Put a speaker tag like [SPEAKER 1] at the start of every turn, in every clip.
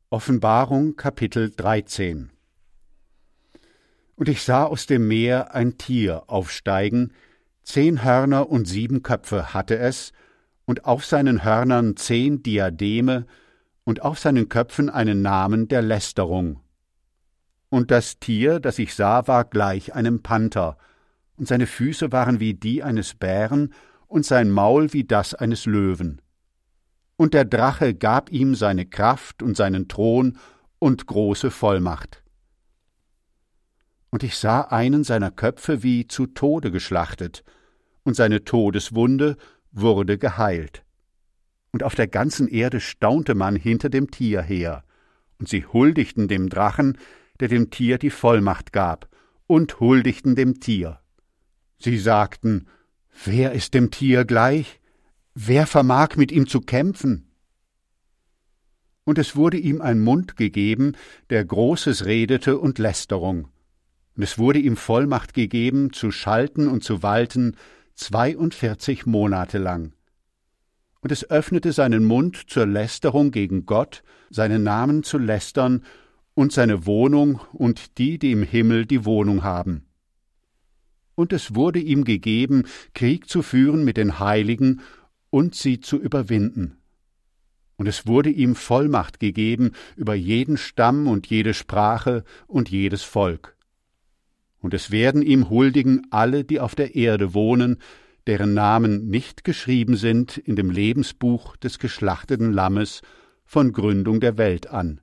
[SPEAKER 1] Offenbarung, Kapitel 13. Und ich sah aus dem Meer ein Tier aufsteigen, 10 Hörner und 7 Köpfe hatte es, und auf seinen Hörnern 10 Diademe, und auf seinen Köpfen einen Namen der Lästerung. Und das Tier, das ich sah, war gleich einem Panther, und seine Füße waren wie die eines Bären, und sein Maul wie das eines Löwen. Und der Drache gab ihm seine Kraft und seinen Thron und große Vollmacht. Und ich sah einen seiner Köpfe wie zu Tode geschlachtet, und seine Todeswunde wurde geheilt. Und auf der ganzen Erde staunte man hinter dem Tier her, und sie huldigten dem Drachen, der dem Tier die Vollmacht gab, und huldigten dem Tier. Sie sagten: Wer ist dem Tier gleich? Wer vermag mit ihm zu kämpfen? Und es wurde ihm ein Mund gegeben, der Großes redete und Lästerung. Und es wurde ihm Vollmacht gegeben, zu schalten und zu walten 42 Monate lang. Und es öffnete seinen Mund zur Lästerung gegen Gott, seinen Namen zu lästern und seine Wohnung und die im Himmel die Wohnung haben. Und es wurde ihm gegeben, Krieg zu führen mit den Heiligen und sie zu überwinden. Und es wurde ihm Vollmacht gegeben über jeden Stamm und jede Sprache und jedes Volk. Und es werden ihm huldigen alle, die auf der Erde wohnen, deren Namen nicht geschrieben sind in dem Lebensbuch des geschlachteten Lammes von Gründung der Welt an.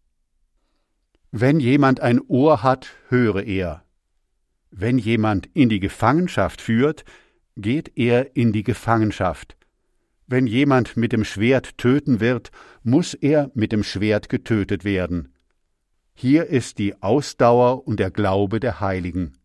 [SPEAKER 1] Wenn jemand ein Ohr hat, höre er. Wenn jemand in die Gefangenschaft führt, geht er in die Gefangenschaft. Wenn jemand mit dem Schwert töten wird, muss er mit dem Schwert getötet werden. Hier ist die Ausdauer und der Glaube der Heiligen.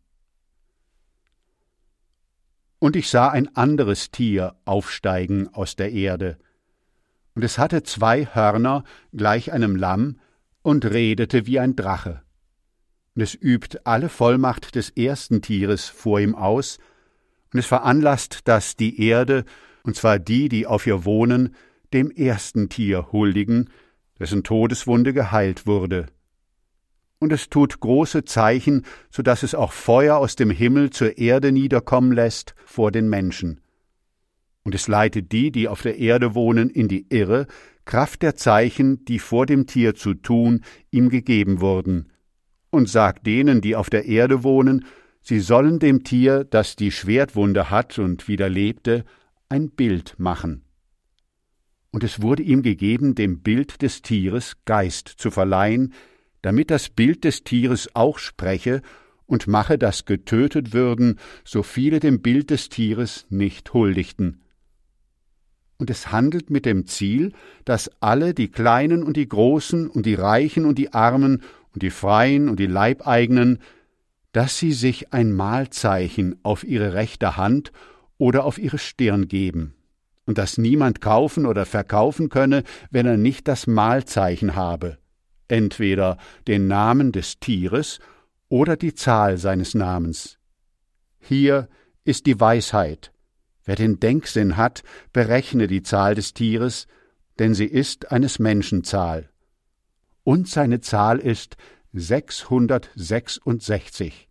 [SPEAKER 1] Und ich sah ein anderes Tier aufsteigen aus der Erde. Und es hatte 2 Hörner gleich einem Lamm und redete wie ein Drache. Und es übt alle Vollmacht des ersten Tieres vor ihm aus, und es veranlasst, dass die Erde, und zwar die auf ihr wohnen, dem ersten Tier huldigen, dessen Todeswunde geheilt wurde. Und es tut große Zeichen, so dass es auch Feuer aus dem Himmel zur Erde niederkommen lässt vor den Menschen. Und es leitet die auf der Erde wohnen, in die Irre, Kraft der Zeichen, die vor dem Tier zu tun, ihm gegeben wurden. Und sagt denen, die auf der Erde wohnen, sie sollen dem Tier, das die Schwertwunde hat und wieder lebte, ein Bild machen. Und es wurde ihm gegeben, dem Bild des Tieres Geist zu verleihen, damit das Bild des Tieres auch spreche und mache, dass getötet würden, so viele dem Bild des Tieres nicht huldigten. Und es handelt mit dem Ziel, dass alle, die Kleinen und die Großen und die Reichen und die Armen und die Freien und die Leibeigenen, dass sie sich ein Mahlzeichen auf ihre rechte Hand oder auf ihre Stirn geben, und dass niemand kaufen oder verkaufen könne, wenn er nicht das Mahlzeichen habe, entweder den Namen des Tieres oder die Zahl seines Namens. Hier ist die Weisheit. Wer den Denksinn hat, berechne die Zahl des Tieres, denn sie ist eines Menschen Zahl. Und seine Zahl ist 666.